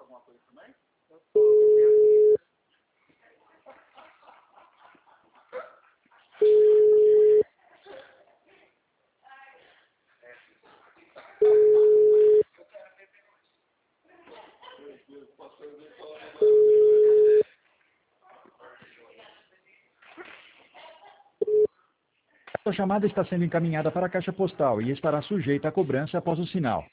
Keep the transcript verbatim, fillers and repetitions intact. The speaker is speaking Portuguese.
A chamada está sendo encaminhada para a caixa postal e estará sujeita a cobrança após o sinal.